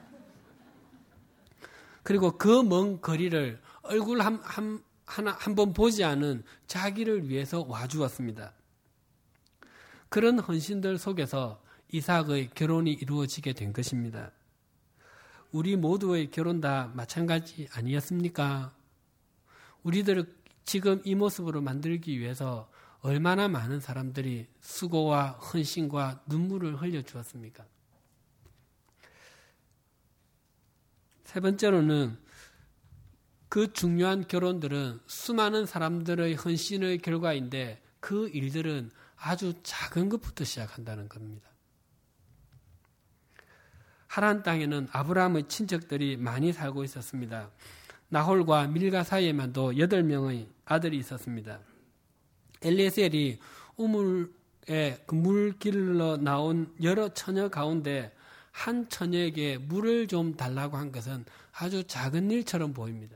그리고 그 먼 거리를 얼굴 한, 한, 하나, 한 번 보지 않은 자기를 위해서 와주었습니다. 그런 헌신들 속에서 이삭의 결혼이 이루어지게 된 것입니다. 우리 모두의 결혼 다 마찬가지 아니었습니까? 우리들을 지금 이 모습으로 만들기 위해서 얼마나 많은 사람들이 수고와 헌신과 눈물을 흘려주었습니까? 세 번째로는 그 중요한 결혼들은 수많은 사람들의 헌신의 결과인데 그 일들은 아주 작은 것부터 시작한다는 겁니다. 하란 땅에는 아브라함의 친척들이 많이 살고 있었습니다. 나홀과 밀가 사이에만도 여덟 명의 아들이 있었습니다. 엘리에셀이 우물에 그 물 길러 나온 여러 처녀 가운데 한 처녀에게 물을 좀 달라고 한 것은 아주 작은 일처럼 보입니다.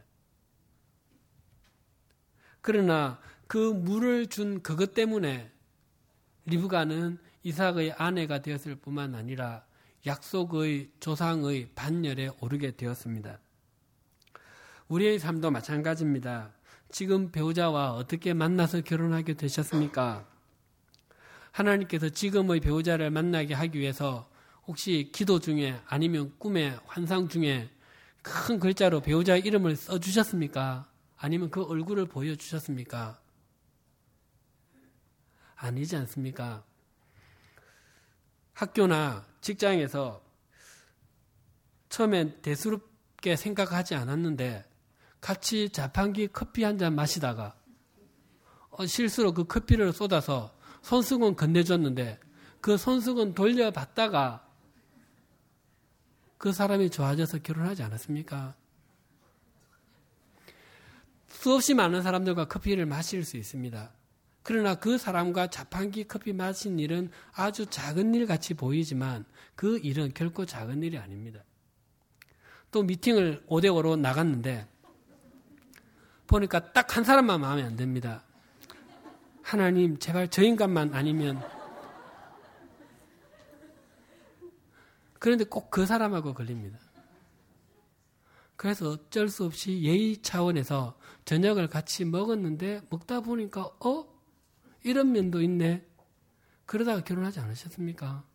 그러나 그 물을 준 그것 때문에 리브가는 이삭의 아내가 되었을 뿐만 아니라 약속의 조상의 반열에 오르게 되었습니다. 우리의 삶도 마찬가지입니다. 지금 배우자와 어떻게 만나서 결혼하게 되셨습니까? 하나님께서 지금의 배우자를 만나게 하기 위해서 혹시 기도 중에 아니면 꿈의 환상 중에 큰 글자로 배우자의 이름을 써주셨습니까? 아니면 그 얼굴을 보여주셨습니까? 아니지 않습니까? 학교나 직장에서 처음엔 대수롭게 생각하지 않았는데 같이 자판기 커피 한 잔 마시다가 어, 실수로 그 커피를 쏟아서 손수건 건네줬는데 그 손수건 돌려받다가 그 사람이 좋아져서 결혼하지 않았습니까? 수없이 많은 사람들과 커피를 마실 수 있습니다. 그러나 그 사람과 자판기 커피 마신 일은 아주 작은 일 같이 보이지만 그 일은 결코 작은 일이 아닙니다. 또 미팅을 오 대 오로 나갔는데 보니까 딱 한 사람만 마음에 안 듭니다. 하나님 제발 저 인간만 아니면. 그런데 꼭 그 사람하고 걸립니다. 그래서 어쩔 수 없이 예의 차원에서 저녁을 같이 먹었는데 먹다 보니까 어? 이런 면도 있네. 그러다가 결혼하지 않으셨습니까?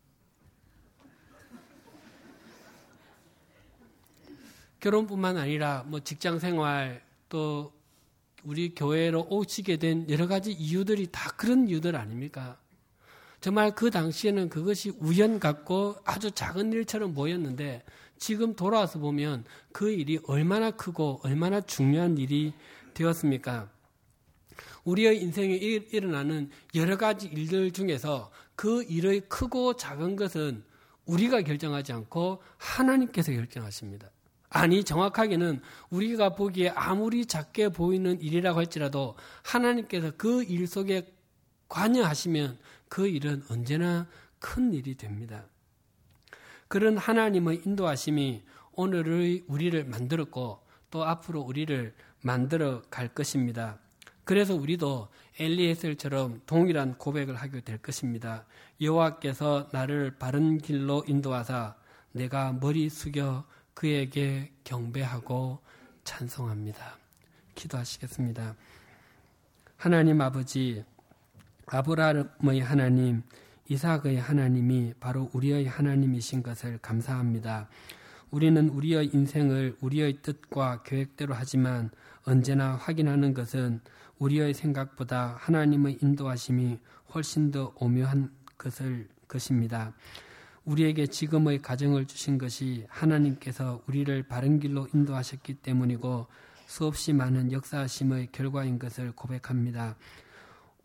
결혼뿐만 아니라 뭐 직장 생활 또 우리 교회로 오시게 된 여러 가지 이유들이 다 그런 이유들 아닙니까? 정말 그 당시에는 그것이 우연 같고 아주 작은 일처럼 보였는데 지금 돌아와서 보면 그 일이 얼마나 크고 얼마나 중요한 일이 되었습니까? 우리의 인생에 일어나는 여러 가지 일들 중에서 그 일의 크고 작은 것은 우리가 결정하지 않고 하나님께서 결정하십니다. 아니 정확하게는 우리가 보기에 아무리 작게 보이는 일이라고 할지라도 하나님께서 그 일 속에 관여하시면 그 일은 언제나 큰 일이 됩니다. 그런 하나님의 인도하심이 오늘의 우리를 만들었고 또 앞으로 우리를 만들어 갈 것입니다. 그래서 우리도 엘리에셀처럼 동일한 고백을 하게 될 것입니다. 여호와께서 나를 바른 길로 인도하사 내가 머리 숙여 그에게 경배하고 찬송합니다. 기도하시겠습니다. 하나님 아버지, 아브라함의 하나님, 이삭의 하나님이 바로 우리의 하나님이신 것을 감사합니다. 우리는 우리의 인생을 우리의 뜻과 계획대로 하지만 언제나 확인하는 것은 우리의 생각보다 하나님의 인도하심이 훨씬 더 오묘한 것을 것입니다. 우리에게 지금의 가정을 주신 것이 하나님께서 우리를 바른 길로 인도하셨기 때문이고 수없이 많은 역사하심의 결과인 것을 고백합니다.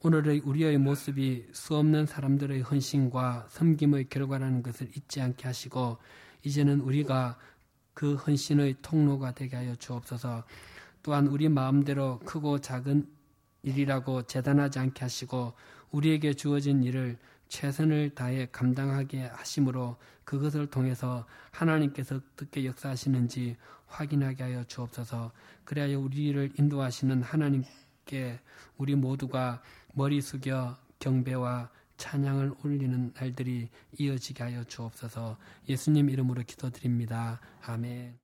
오늘의 우리의 모습이 수없는 사람들의 헌신과 섬김의 결과라는 것을 잊지 않게 하시고 이제는 우리가 그 헌신의 통로가 되게 하여 주옵소서. 또한 우리 마음대로 크고 작은 일이라고 재단하지 않게 하시고 우리에게 주어진 일을 최선을 다해 감당하게 하심으로 그것을 통해서 하나님께서 어떻게 역사하시는지 확인하게 하여 주옵소서. 그래야 우리를 인도하시는 하나님께 우리 모두가 머리 숙여 경배와 찬양을 올리는 날들이 이어지게 하여 주옵소서. 예수님 이름으로 기도드립니다. 아멘.